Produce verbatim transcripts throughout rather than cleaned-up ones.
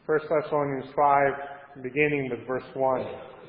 First Thessalonians five, beginning with verse one.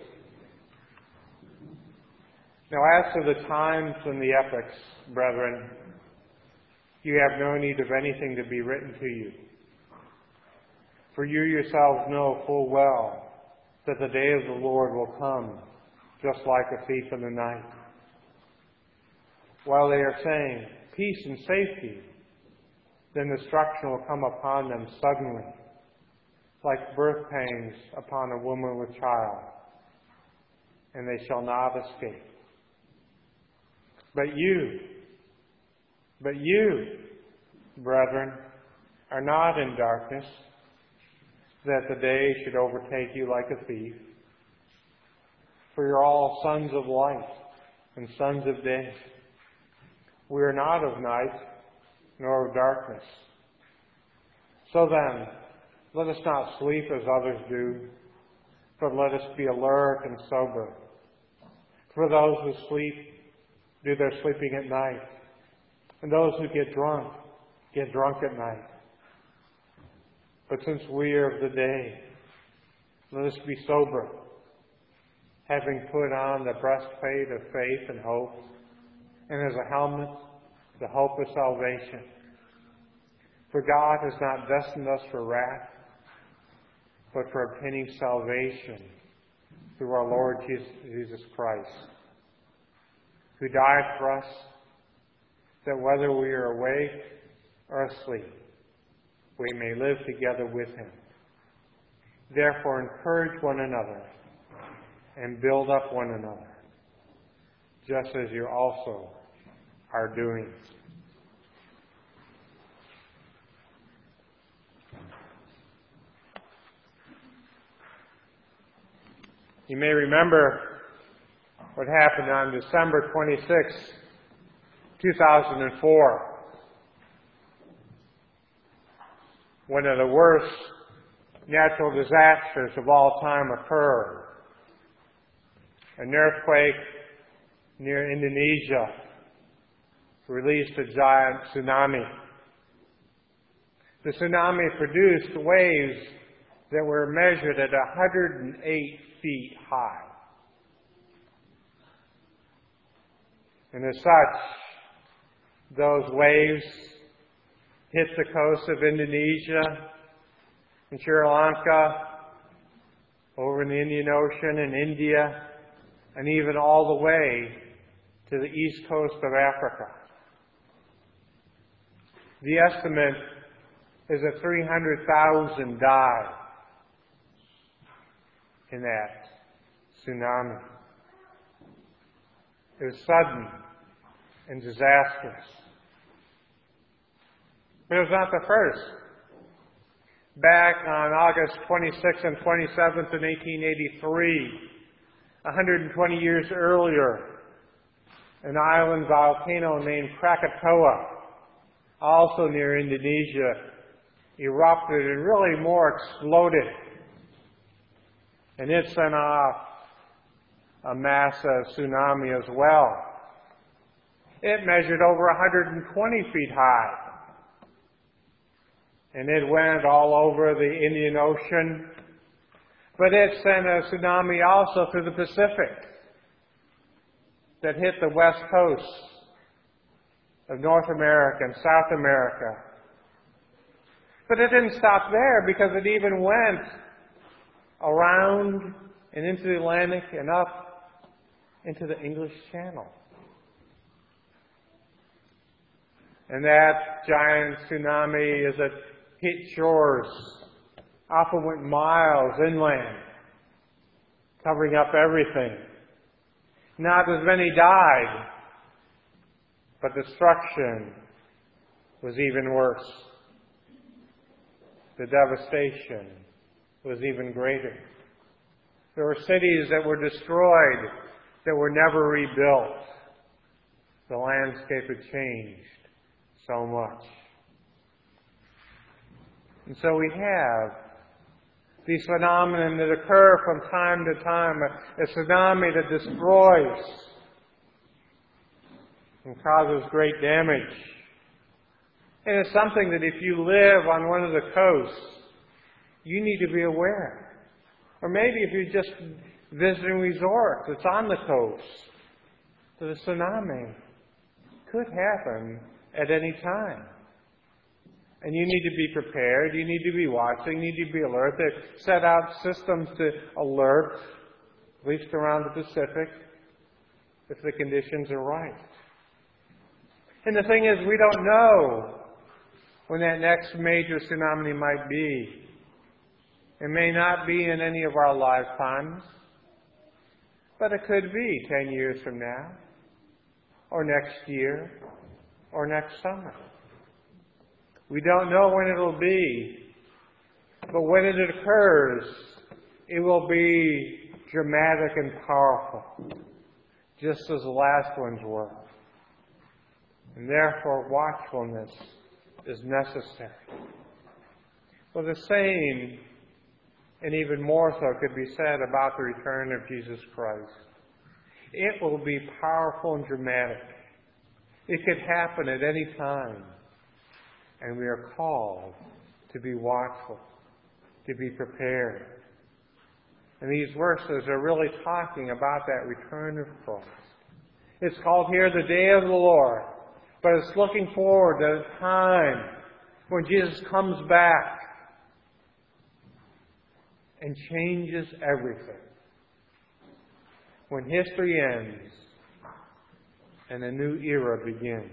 Now as to the times and the epochs, brethren, you have no need of anything to be written to you. For you yourselves know full well that the day of the Lord will come, just like a thief in the night. While they are saying, peace and safety, then destruction will come upon them suddenly, like birth pangs upon a woman with child, and they shall not escape. But you, but you, brethren, are not in darkness, that the day should overtake you like a thief. For you're all sons of light and sons of day. We are not of night, nor of darkness. So then, let us not sleep as others do, but let us be alert and sober. For those who sleep do their sleeping at night, and those who get drunk get drunk at night. But since we are of the day, let us be sober, having put on the breastplate of faith and hope, and as a helmet, the hope of salvation. For God has not destined us for wrath, but for obtaining salvation through our Lord Jesus Christ, who died for us, that whether we are awake or asleep, we may live together with Him. Therefore, encourage one another and build up one another, just as you also are doing. You may remember what happened on December twenty-sixth, two thousand four. One of the worst natural disasters of all time occurred. An earthquake near Indonesia released a giant tsunami. The tsunami produced waves that were measured at one hundred eight feet high. And as such, those waves hit the coast of Indonesia and Sri Lanka, over in the Indian Ocean and India, and even all the way to the east coast of Africa. The estimate is that three hundred thousand died in that tsunami. It was sudden and disastrous. But it was not the first. Back on August twenty-sixth and twenty-seventh in eighteen eighty-three, one hundred twenty years earlier, an island volcano named Krakatoa, also near Indonesia, erupted and really more exploded. And it sent off a massive tsunami as well. It measured over one hundred twenty feet high. And it went all over the Indian Ocean. But it sent a tsunami also through the Pacific that hit the west coast of North America and South America. But it didn't stop there, because it even went around and into the Atlantic and up into the English Channel. And that giant tsunami, as it hit shores, often went miles inland, covering up everything. Not as many died, but destruction was even worse. The devastation was even greater. There were cities that were destroyed, that were never rebuilt. The landscape had changed so much. And so we have these phenomena that occur from time to time, a, a tsunami that destroys and causes great damage. And it's something that if you live on one of the coasts, you need to be aware. Or maybe if you're just visiting resorts, it's on the coast, the tsunami could happen at any time. And you need to be prepared, you need to be watching, you need to be alert. They set out systems to alert, at least around the Pacific, if the conditions are right. And the thing is, we don't know when that next major tsunami might be. It may not be in any of our lifetimes, but it could be ten years from now, or next year, or next summer. We don't know when it'll be, but when it occurs, it will be dramatic and powerful, just as the last ones were. And therefore, watchfulness is necessary. Well, the same, and even more so, could be said about the return of Jesus Christ. It will be powerful and dramatic. It could happen at any time. And we are called to be watchful, to be prepared. And these verses are really talking about that return of Christ. It's called here the day of the Lord, but it's looking forward to a time when Jesus comes back and changes everything. When history ends and a new era begins.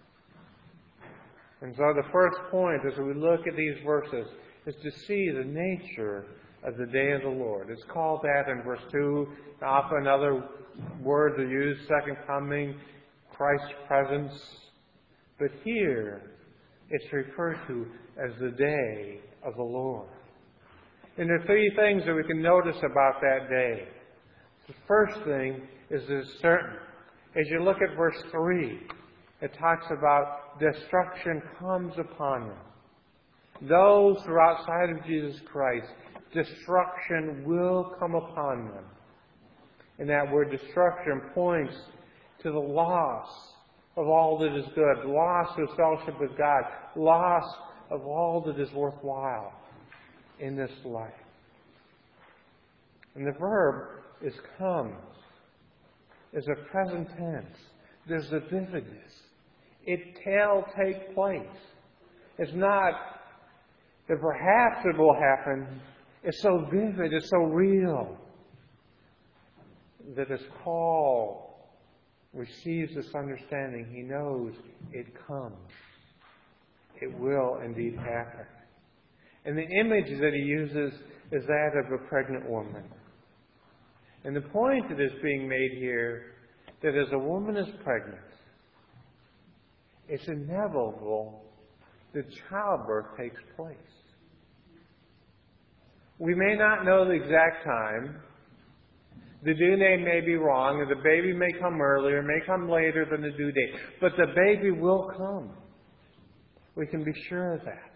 And so the first point as we look at these verses is to see the nature of the day of the Lord. It's called that in verse two. Often other words are used, second coming, Christ's presence. But here it's referred to as the day of the Lord. And there are three things that we can notice about that day. The first thing is it's certain. As you look at verse three, it talks about destruction comes upon them. Those who are outside of Jesus Christ, destruction will come upon them. And that word destruction points to the loss of all that is good, loss of fellowship with God, loss of all that is worthwhile in this life. And the verb is come. Is a present tense. There's a vividness. It shall take place. It's not that perhaps it will happen. It's so vivid, it's so real, that as Paul receives this understanding, he knows it comes. It will indeed happen. And the image that he uses is that of a pregnant woman. And the point that is being made here, that as a woman is pregnant, it's inevitable that childbirth takes place. We may not know the exact time. The due date may be wrong, and the baby may come earlier, may come later than the due date. But the baby will come. We can be sure of that.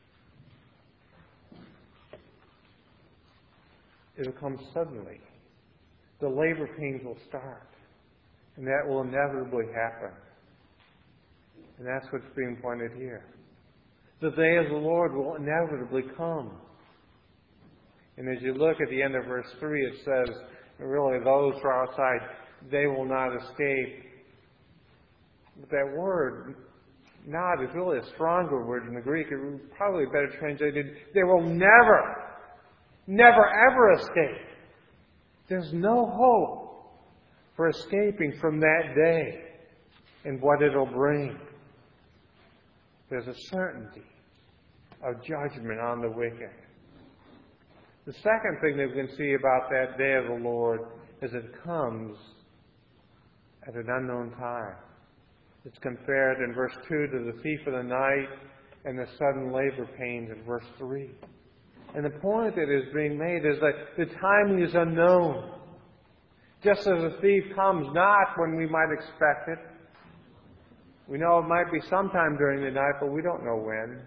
It'll come suddenly. The labor pains will start. And that will inevitably happen. And that's what's being pointed here. The day of the Lord will inevitably come. And as you look at the end of verse three, it says, really, those who are outside, they will not escape. But that word, not, is really a stronger word in the Greek. It would probably be better translated, they will never, never ever escape. There's no hope for escaping from that day and what it'll bring. There's a certainty of judgment on the wicked. The second thing that we can see about that day of the Lord is it comes at an unknown time. It's compared in verse two to the thief of the night and the sudden labor pains in verse three. And the point that is being made is that the timing is unknown. Just as a thief comes not when we might expect it. We know it might be sometime during the night, but we don't know when.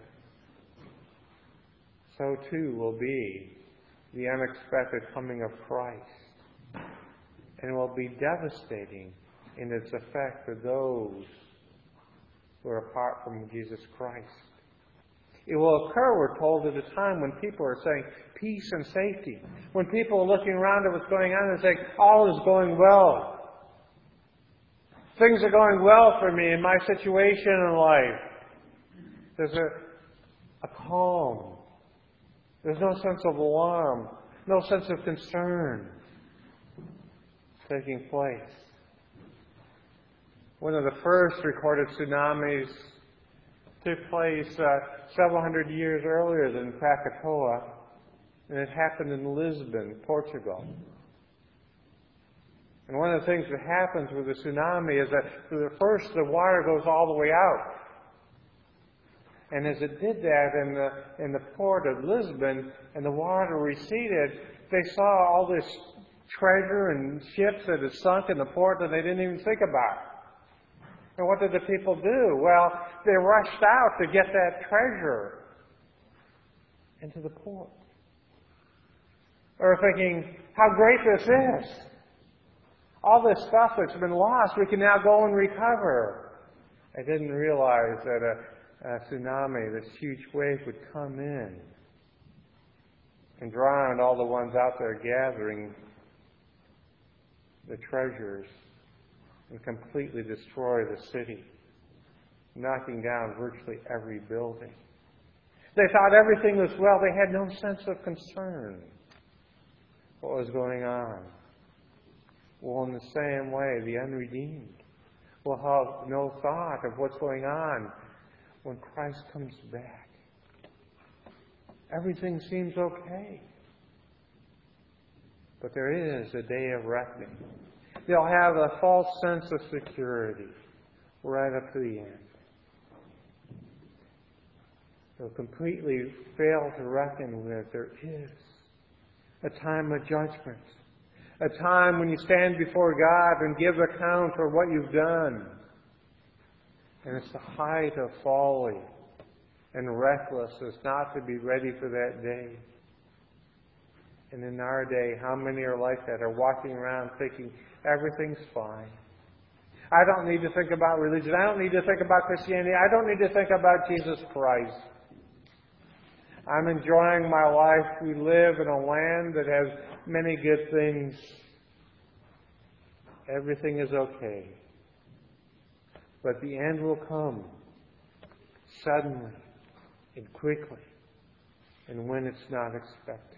So too will be the unexpected coming of Christ. And it will be devastating in its effect for those who are apart from Jesus Christ. It will occur, we're told, at a time when people are saying peace and safety. When people are looking around at what's going on and saying, all is going well. Things are going well for me in my situation in life. There's a, a calm. There's no sense of alarm, no sense of concern taking place. One of the first recorded tsunamis took place uh, several hundred years earlier than Krakatoa, and it happened in Lisbon, Portugal. And one of the things that happens with a tsunami is that first the water goes all the way out. And as it did that in the, in the port of Lisbon, and the water receded, they saw all this treasure and ships that had sunk in the port that they didn't even think about. And what did the people do? Well, they rushed out to get that treasure into the port. They were thinking, how great this is. All this stuff that's been lost, we can now go and recover. They didn't realize that a, a tsunami, this huge wave, would come in and drown all the ones out there gathering the treasures and completely destroy the city, knocking down virtually every building. They thought everything was well. They had no sense of concern what was going on. Well, in the same way, the unredeemed will have no thought of what's going on when Christ comes back. Everything seems okay. But there is a day of reckoning. They'll have a false sense of security right up to the end. They'll completely fail to reckon with there is a time of judgment. A time when you stand before God and give account for what you've done. And it's the height of folly and recklessness not to be ready for that day. And in our day, how many are like that, are walking around thinking everything's fine. I don't need to think about religion. I don't need to think about Christianity. I don't need to think about Jesus Christ. I'm enjoying my life. We live in a land that has many good things. Everything is okay. But the end will come suddenly and quickly and when it's not expected.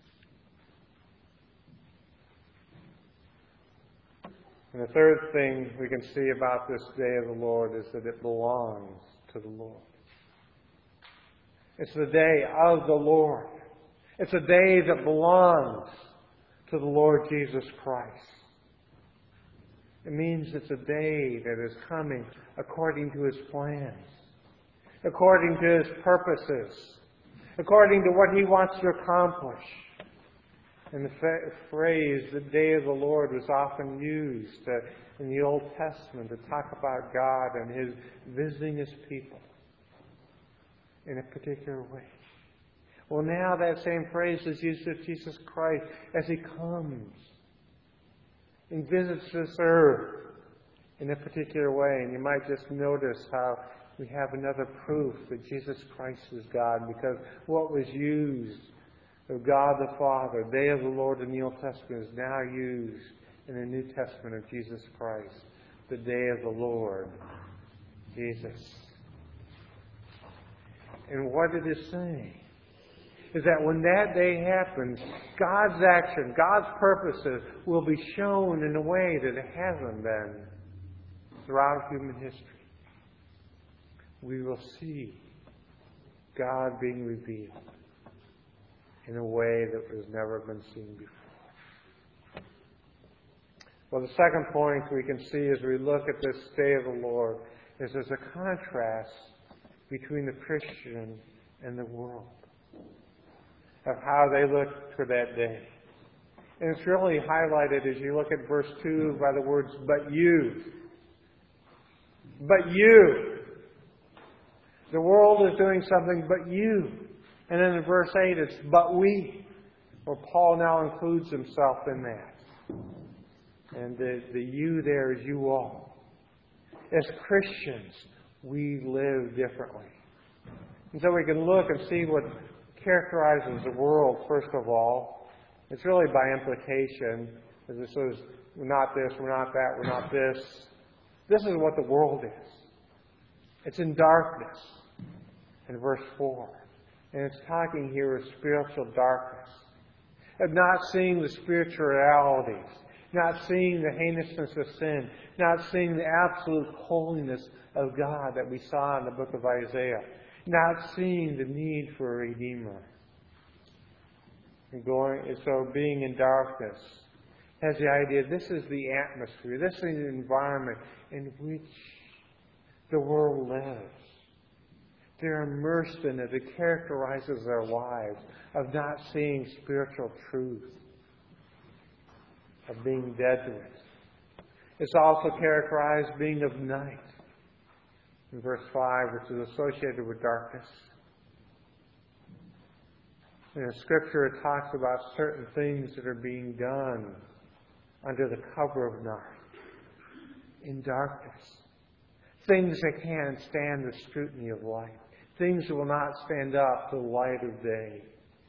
And the third thing we can see about this day of the Lord is that it belongs to the Lord. It's the day of the Lord. It's a day that belongs to the Lord Jesus Christ. It means it's a day that is coming according to His plans, according to His purposes, according to what He wants to accomplish. And the phrase, the day of the Lord, was often used uh, in the Old Testament to talk about God and His visiting His people in a particular way. Well, now that same phrase is used of Jesus Christ as He comes and visits this earth in a particular way. And you might just notice how we have another proof that Jesus Christ is God, because what was used of God the Father, day of the Lord in the Old Testament, is now used in the New Testament of Jesus Christ, the day of the Lord, Jesus. And what it is saying is that when that day happens, God's action, God's purposes will be shown in a way that it hasn't been throughout human history. We will see God being revealed in a way that has never been seen before. Well, the second point we can see as we look at this day of the Lord is there's a contrast between the Christian and the world, of how they look for that day. And it's really highlighted as you look at verse two by the words, but you. But you. The world is doing something, but you. And then in verse eight, it's but we. Where Paul now includes himself in that. And the, the you there is you all. As Christians, we live differently. And so we can look and see what characterizes the world, first of all. It's really by implication. As it says, we're not this, we're not that, we're not this. This is what the world is. It's in darkness, in verse four. And it's talking here of spiritual darkness. Of not seeing the spiritual realities. Not seeing the heinousness of sin. Not seeing the absolute holiness of God that we saw in the book of Isaiah. Not seeing the need for a Redeemer. And going, so being in darkness has the idea this is the atmosphere, this is the environment in which the world lives. They're immersed in it. It characterizes their lives of not seeing spiritual truth, of being dead to it. It's also characterized being of night. In verse five, which is associated with darkness. In Scripture, it talks about certain things that are being done under the cover of night, in darkness. Things that can't stand the scrutiny of light. Things that will not stand up to the light of day.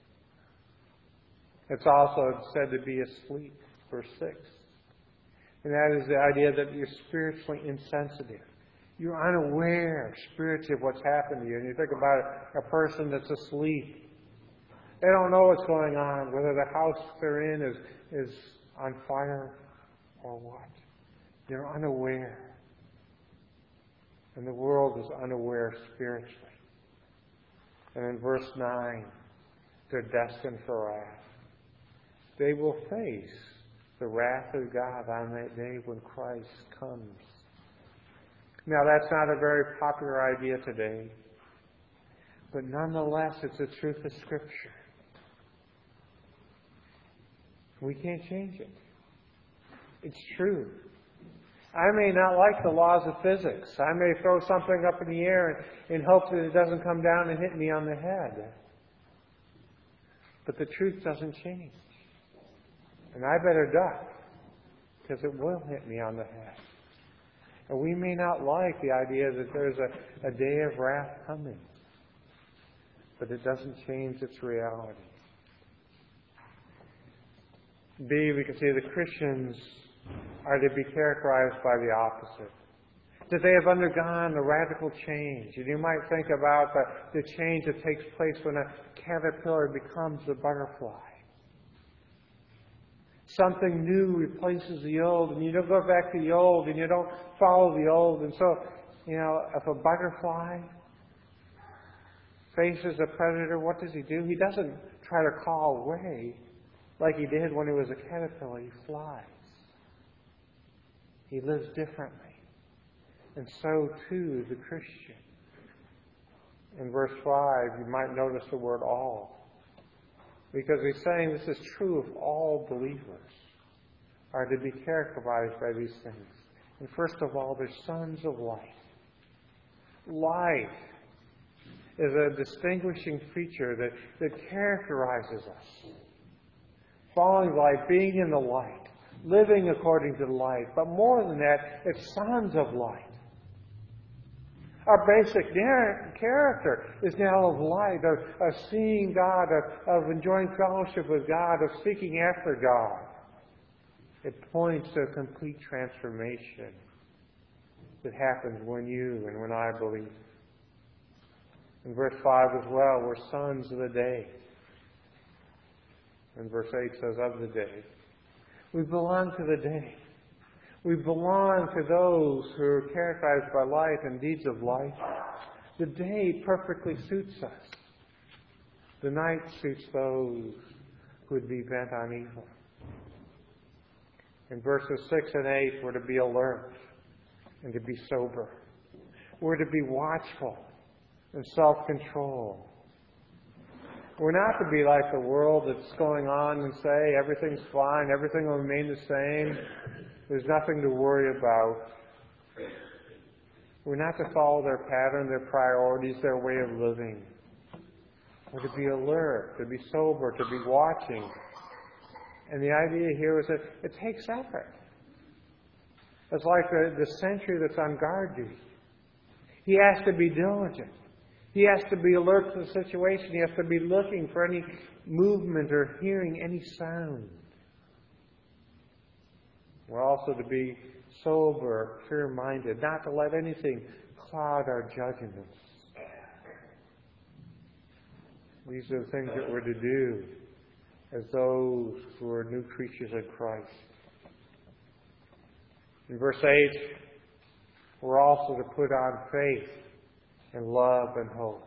It's also said to be asleep, verse six. And that is the idea that you're spiritually insensitive. You're unaware spiritually of what's happened to you. And you think about a person that's asleep. They don't know what's going on, whether the house they're in is, is on fire or what. They're unaware. And the world is unaware spiritually. And in verse nine, they're destined for wrath. They will face the wrath of God on that day when Christ comes. Now, that's not a very popular idea today. But nonetheless, it's the truth of Scripture. We can't change it. It's true. I may not like the laws of physics. I may throw something up in the air in, in hopes that it doesn't come down and hit me on the head. But the truth doesn't change. And I better duck, because it will hit me on the head. And we may not like the idea that there's a, a day of wrath coming. But it doesn't change its reality. B, we can see the Christians are to be characterized by the opposite. That they have undergone a radical change. And you might think about the, the change that takes place when a caterpillar becomes a butterfly. Something new replaces the old, and you don't go back to the old, and you don't follow the old. And so, you know, if a butterfly faces a predator, what does he do? He doesn't try to crawl away like he did when he was a caterpillar. He flies. He lives differently. And so, too, the Christian. In verse five, you might notice the word all. Because he's saying this is true of all believers, are to be characterized by these things. And first of all, they're sons of light. Light is a distinguishing feature that, that characterizes us. Following light, being in the light, living according to the light. But more than that, it's sons of light. Our basic character is now of light, of, of seeing God, of, of enjoying fellowship with God, of seeking after God. It points to a complete transformation that happens when you and when I believe. In verse five as well, we're sons of the day. And verse eight says, of the day. We belong to the day. We belong to those who are characterized by life and deeds of life. The day perfectly suits us. The night suits those who would be bent on evil. In verses six and eight, we're to be alert and to be sober. We're to be watchful and self-control. We're not to be like the world that's going on and say everything's fine, everything will remain the same. There's nothing to worry about. We're not to follow their pattern, their priorities, their way of living. We're to be alert, to be sober, to be watching. And the idea here is that it takes effort. It's like the, the sentry that's on guard duty. He has to be diligent. He has to be alert to the situation. He has to be looking for any movement or hearing any sound. We're also to be sober, clear-minded, not to let anything cloud our judgments. These are the things that we're to do as those who are new creatures in Christ. In verse eight, we're also to put on faith and love and hope.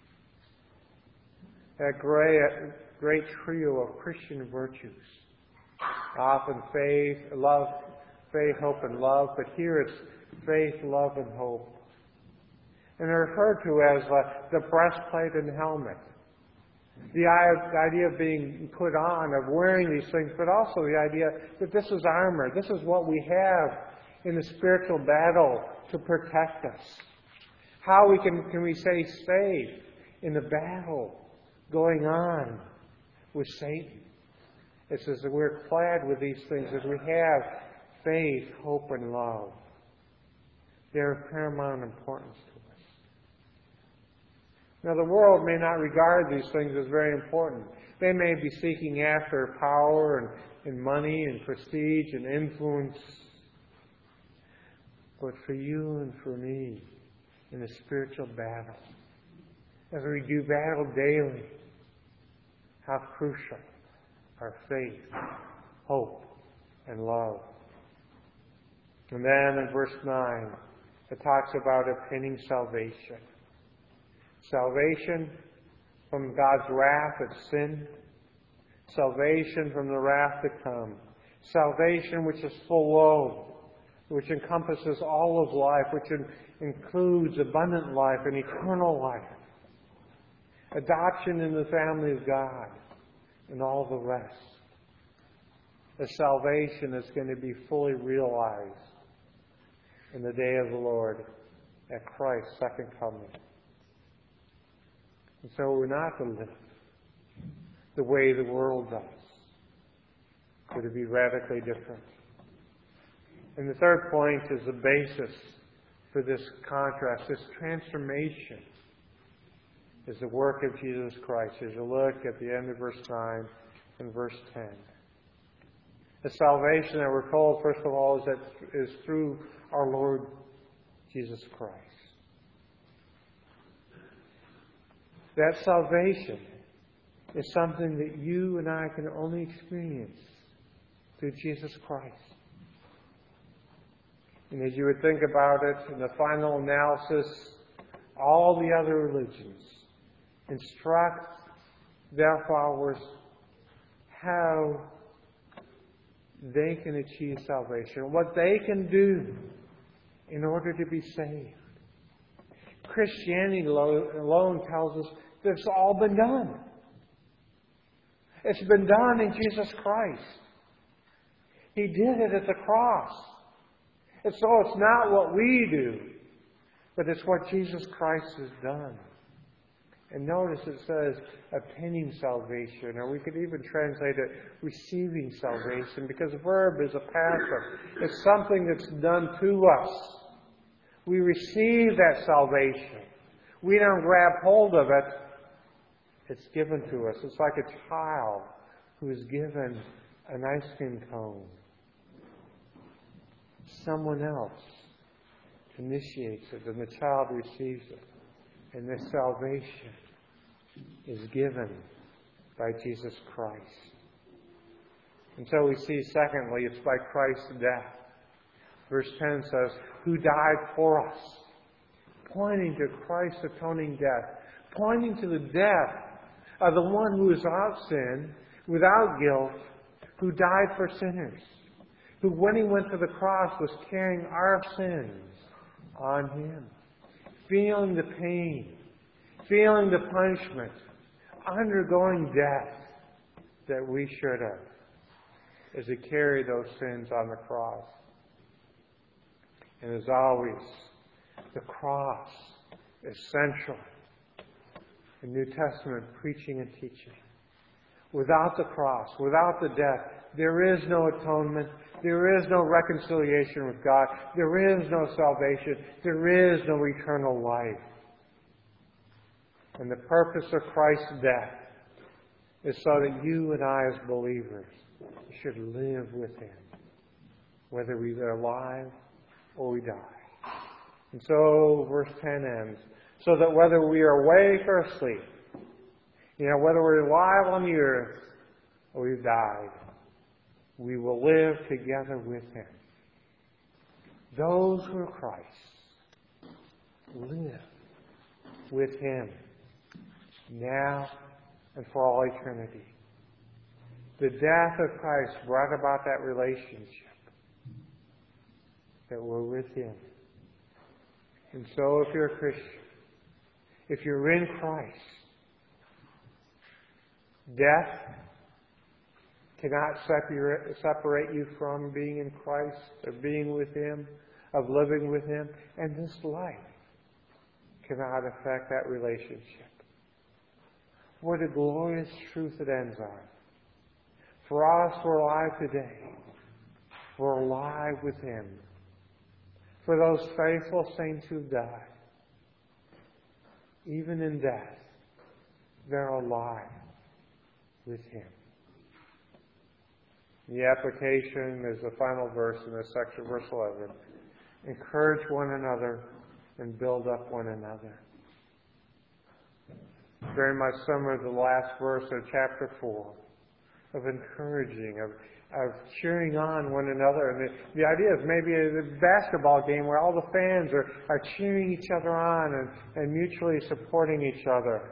That great, great trio of Christian virtues. Often faith, love, faith, hope, and love, but here it's faith, love, and hope. And they're referred to as uh, the breastplate and helmet. The idea of being put on, of wearing these things, but also the idea that this is armor. This is what we have in the spiritual battle to protect us. How we can, can we stay safe in the battle going on with Satan? It says that we're clad with these things as we have faith, hope, and love. They're of paramount importance to us. Now, the world may not regard these things as very important. They may be seeking after power and, and money and prestige and influence. But for you and for me, in the spiritual battle, as we do battle daily, how crucial are faith, hope, and love. And then in verse nine, it talks about obtaining salvation. Salvation from God's wrath at sin. Salvation from the wrath to come. Salvation which is full of, which encompasses all of life, which in, includes abundant life and eternal life. Adoption in the family of God and all the rest. A salvation that's going to be fully realized in the day of the Lord at Christ's second coming. And so we're not to live the way the world does. We're to be radically different. And the third point is the basis for this contrast, this transformation, is the work of Jesus Christ. As you look at the end of verse nine and verse ten. The salvation that we're told, first of all, is that is through our Lord Jesus Christ. That salvation is something that you and I can only experience through Jesus Christ. And as you would think about it, in the final analysis, all the other religions instruct their followers how they can achieve salvation, what they can do in order to be saved. Christianity alone tells us that it's all been done. It's been done in Jesus Christ. He did it at the cross. And so it's not what we do, but it's what Jesus Christ has done. And notice it says obtaining salvation, or we could even translate it receiving salvation, because the verb is a passive. It's something that's done to us. We receive that salvation. We don't grab hold of it. It's given to us. It's like a child who is given an ice cream cone. Someone else initiates it, and the child receives it. And this salvation is given by Jesus Christ. And so we see, secondly, it's by Christ's death. Verse ten says, who died for us. Pointing to Christ's atoning death. Pointing to the death of the one who is without sin, without guilt, who died for sinners. Who, when he went to the cross, was carrying our sins on him. Feeling the pain, feeling the punishment, undergoing death that we should have, as he carried those sins on the cross. And as always, the cross is central in New Testament preaching and teaching. Without the cross, without the death, there is no atonement. There is no reconciliation with God. There is no salvation. There is no eternal life. And the purpose of Christ's death is so that you and I as believers should live with Him, whether we are alive or we die. And so verse ten ends, so that whether we are awake or asleep, you know, whether we're alive on the earth or we've died, we will live together with Him. Those who are Christ live with Him now and for all eternity. The death of Christ brought about that relationship that we're with Him. And so if you're a Christian, if you're in Christ, death cannot separate, separate you from being in Christ, of being with Him, of living with Him, and this life cannot affect that relationship. What a glorious truth it ends on. For us, we're alive today. We're alive with Him. For those faithful saints who died, even in death, they're alive with Him. The application is the final verse in this section, verse eleven. Encourage one another and build up one another. Very much similar to the last verse of chapter four, of encouraging, of, of cheering on one another. And the, the idea is maybe a basketball game where all the fans are, are cheering each other on and, and mutually supporting each other.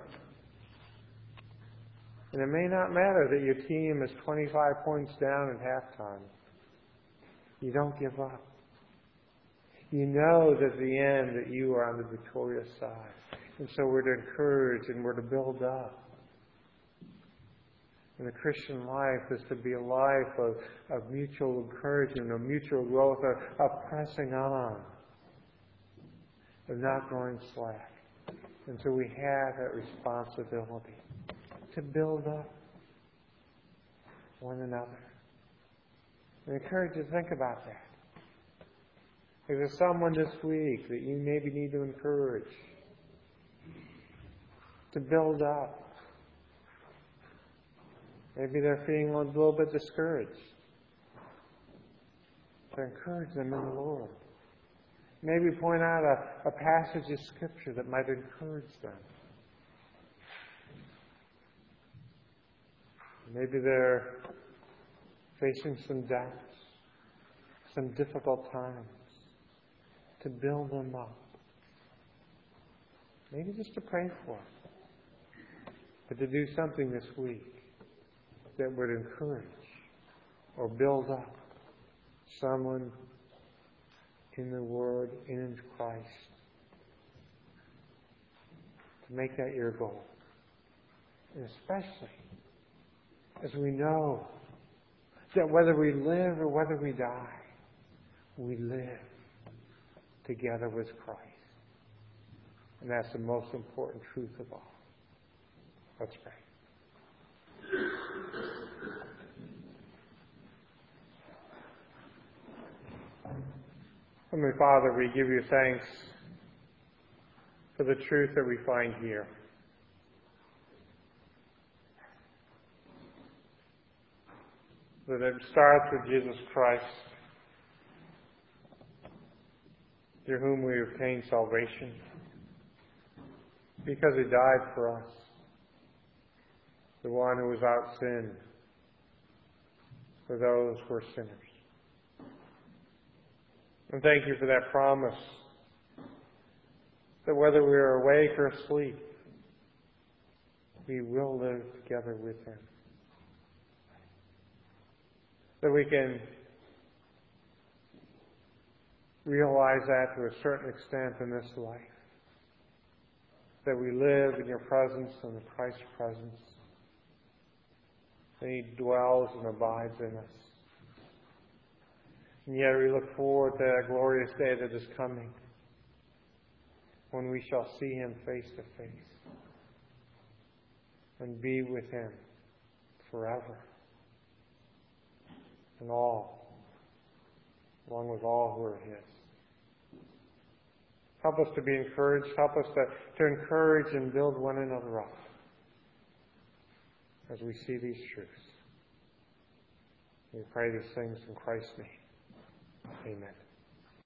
And it may not matter that your team is twenty-five points down at halftime. You don't give up. You know that at the end that you are on the victorious side. And so we're to encourage and we're to build up. And the Christian life is to be a life of, of mutual encouragement, of mutual growth, of, of pressing on, of not going slack. And so we have that responsibility to build up one another. And I encourage you to think about that. If there's someone this week that you maybe need to encourage, to build up. Maybe they're feeling a little bit discouraged. To encourage them in the Lord. Maybe point out a, a passage of Scripture that might encourage them. Maybe they're facing some doubts, some difficult times. To build them up. Maybe just to pray for them. But to do something this week that would encourage or build up someone in the Word, in Christ. To make that your goal. And especially as we know that whether we live or whether we die, we live together with Christ. And that's the most important truth of all. Let's pray. Heavenly Father, we give you thanks for the truth that we find here. That it starts with Jesus Christ, through whom we obtain salvation, because He died for us, the one who was without sin, for those who are sinners. And thank you for that promise, that whether we are awake or asleep, we will live together with Him. That we can realize that to a certain extent in this life. That we live in your presence and in Christ's presence. That He dwells and abides in us. And yet we look forward to that glorious day that is coming, when we shall see Him face to face and be with Him forever. And all, along with all who are His. Help us to be encouraged. Help us to, to encourage and build one another up as we see these truths. We pray these things in Christ's name. Amen.